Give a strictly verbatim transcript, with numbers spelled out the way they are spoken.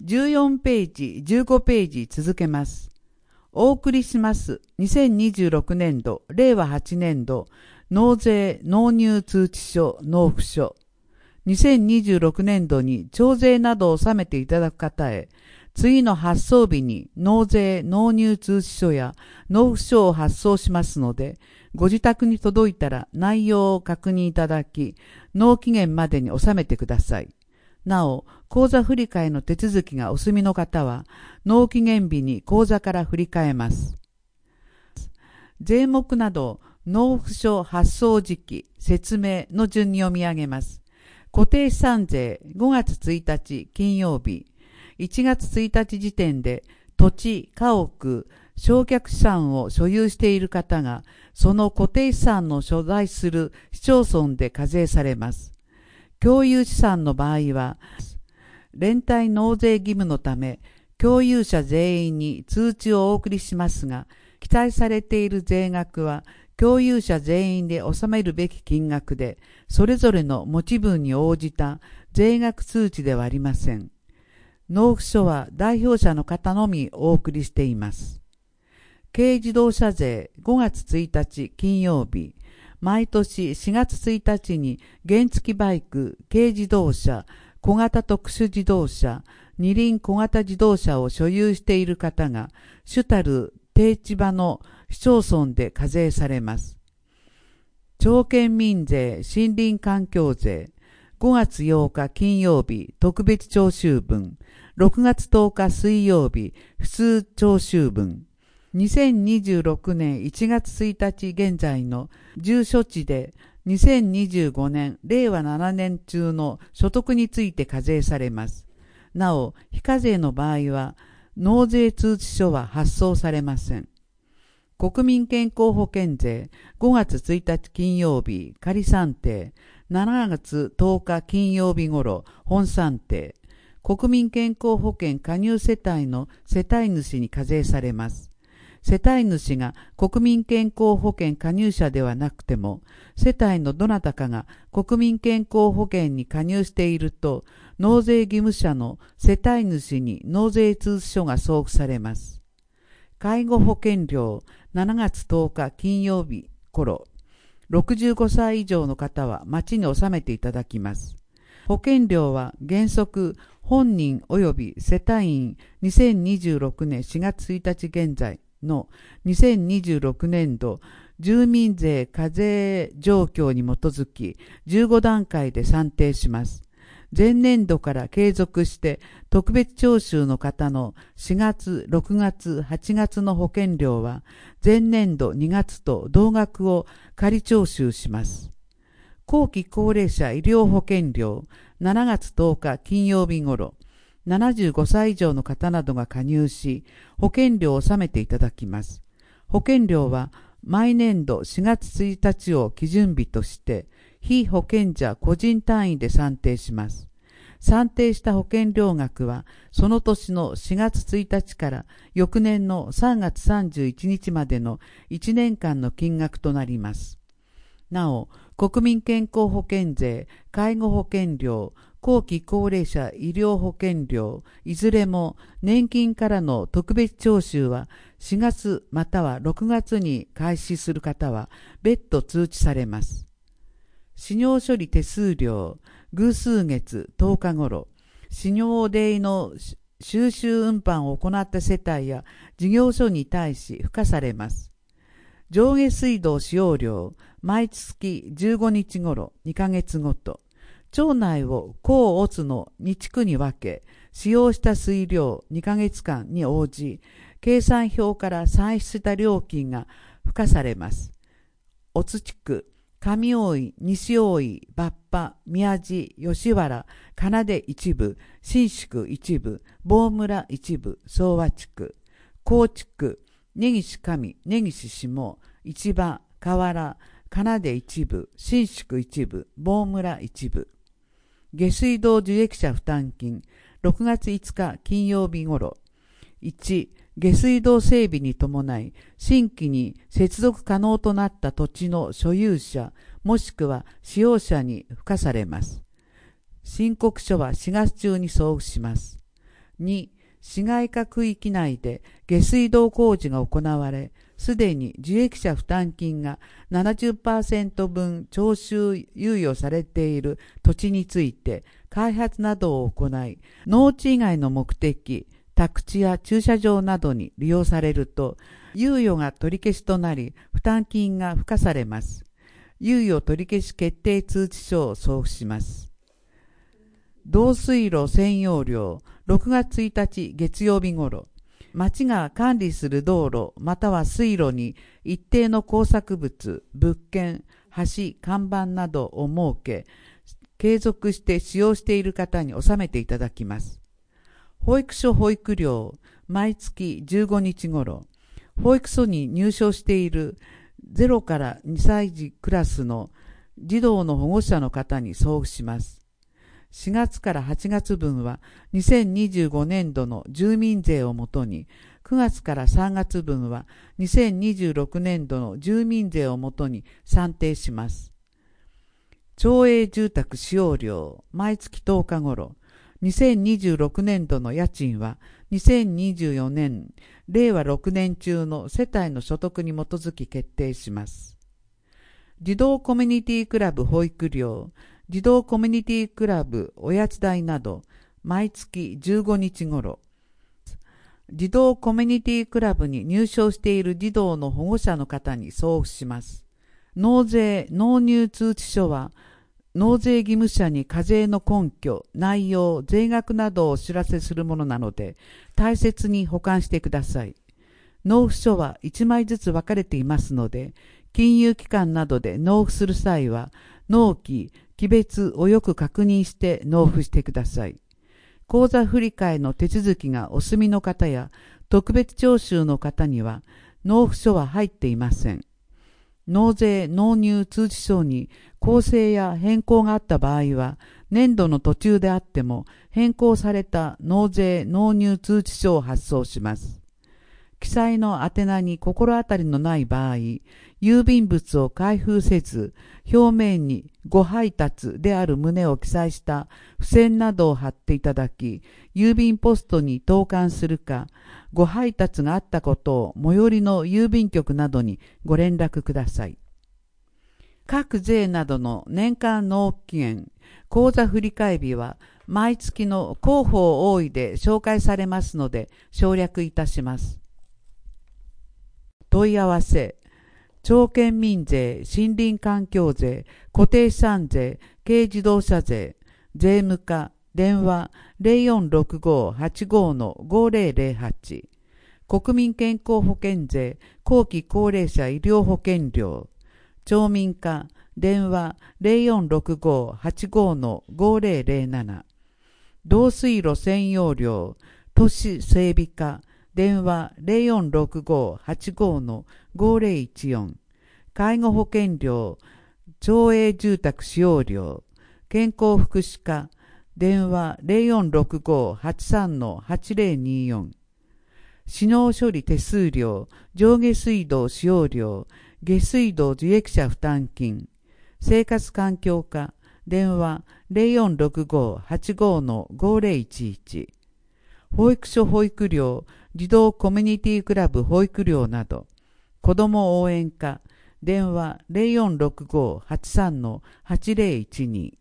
じゅうよんページ、じゅうごページ続けます。お送りします。にせんにじゅうろくねんど、れいわはちねんど、納税納入通知書納付書。にせんにじゅうろくねんどに徴税などを納めていただく方へ、次の発送日に納税納入通知書や納付書を発送しますので、ご自宅に届いたら内容を確認いただき、納期限までに納めてください。なお、口座振替の手続きがお済みの方は、納期限日に口座から振り替えます。税目など、納付書発送時期、説明の順に読み上げます。固定資産税ごがつついたち金曜日、いちがつついたち時点で土地、家屋、償却資産を所有している方が、その固定資産の所在する市町村で課税されます。共有資産の場合は、連帯納税義務のため、共有者全員に通知をお送りしますが、記載されている税額は、共有者全員で納めるべき金額で、それぞれの持ち分に応じた税額通知ではありません。納付書は代表者の方のみお送りしています。軽自動車税ごがつついたち金曜日、毎年しがつついたちに原付バイク、軽自動車、小型特殊自動車、二輪小型自動車を所有している方が主たる低地場の市町村で課税されます。町県民税、森林環境税、ごがつようか金曜日特別徴収分、ろくがつとおか水曜日普通徴収分、にせんにじゅうろくねんいちがつついたち現在の住所地でにせんにじゅうごねんれいわななねん中の所得について課税されます。なお、非課税の場合は納税通知書は発送されません。国民健康保険税ごがつついたち金曜日仮算定、しちがつとおか金曜日頃本算定、国民健康保険加入世帯の世帯主に課税されます。世帯主が国民健康保険加入者ではなくても、世帯のどなたかが国民健康保険に加入していると、納税義務者の世帯主に納税通知書が送付されます。介護保険料しちがつとおか金曜日頃、ろくじゅうごさい以上の方は町に納めていただきます。保険料は原則本人及び世帯員にせんにじゅうろくねんしがつついたち現在のにせんにじゅうろくねんど住民税課税状況に基づきじゅうごだんかいで算定します。前年度から継続して特別徴収の方のしがつ、ろくがつ、はちがつの保険料は前年度にがつと同額を仮徴収します。後期高齢者医療保険料しちがつとおか金曜日頃、ななじゅうごさい以上の方などが加入し、保険料を納めていただきます。保険料は毎年度しがつついたちを基準日として、非保険者個人単位で算定します。算定した保険料額は、その年のしがつついたちから翌年のさんがつさんじゅういちにちまでのいちねんかんの金額となります。なお、国民健康保険税、介護保険料、後期高齢者医療保険料、いずれも年金からの特別徴収はしがつまたはろくがつに開始する方は別途通知されます。使用処理手数料、偶数月とおか頃、使用デイの収集運搬を行った世帯や事業所に対し付加されます。上下水道使用料、毎月じゅうごにち頃、にかげつごと、町内を甲乙のに地区に分け、使用した水量にかげつかんに応じ、計算表から算出した料金が付加されます。乙地区、上大井、西大井、抜波、宮地、吉原、金出一部、新宿一部、坊村一部、総和地区、高地区、根岸上、根岸下、市場、河原、金出一部、新宿一部、坊村一部。下水道受益者負担金、ろくがついつか金曜日頃。いち、下水道整備に伴い、新規に接続可能となった土地の所有者、もしくは使用者に付加されます。申告書はしがつ中に送付します。 に、市街化区域内で下水道工事が行われ、すでに受益者負担金が ななじゅっパーセント 分徴収猶予されている土地について開発などを行い、農地以外の目的、宅地や駐車場などに利用されると、猶予が取り消しとなり、負担金が付加されます。猶予取り消し決定通知書を送付します。導水路占用料、ろくがつついたち月曜日頃、町が管理する道路または水路に一定の工作物、物件、橋、看板などを設け、継続して使用している方に納めていただきます。保育所保育料、毎月じゅうごにち頃、保育所に入所しているゼロからにさい児クラスの児童の保護者の方に送付します。しがつからはちがつ分はにせんにじゅうごねんどの住民税をもとに、くがつからさんがつ分はにせんにじゅうろくねんどの住民税をもとに算定します。町営住宅使用料、毎月とおか頃、にせんにじゅうろくねんどの家賃はにせんにじゅうよねん、れいわろくねん中の世帯の所得に基づき決定します。児童コミュニティクラブ保育料、児童コミュニティクラブおやつ代など、毎月じゅうごにち頃、児童コミュニティクラブに入所している児童の保護者の方に送付します。納税納入通知書は、納税義務者に課税の根拠、内容、税額などをお知らせするものなので、大切に保管してください。納付書はいちまいずつ分かれていますので、金融機関などで納付する際は、納期、期別をよく確認して納付してください。口座振替の手続きがお済みの方や、特別徴収の方には、納付書は入っていません。納税納入通知書に構成や変更があった場合は、年度の途中であっても変更された納税納入通知書を発送します。記載の宛名に心当たりのない場合、郵便物を開封せず、表面にご配達である旨を記載した付箋などを貼っていただき、郵便ポストに投函するか、ご配達があったことを最寄りの郵便局などにご連絡ください。各税などの年間納期限、口座振替日は毎月の広報多いで紹介されますので省略いたします。問い合わせ、町県民税、森林環境税、固定資産税、軽自動車税、税務課、電話 ゼロよんろくご はちご ごゼロゼロはち、国民健康保険税、後期高齢者医療保険料、町民課、電話 ゼロよんろくご はちご ごゼロゼロなな、導水路占用料、都市整備課、電話 ゼロよんろくご はちご ごゼロいちよん、介護保険料、町営住宅使用料、健康福祉課、電話 ゼロよんろくご はちさん はちゼロによん、死農処理手数料、上下水道使用料、下水道受益者負担金、生活環境課、電話 ゼロよんろくご はちご ごゼロいちいち、保育所保育料、児童コミュニティクラブ保育料など、子ども応援課、電話 ゼロよんろくご はちさん はちゼロいちに、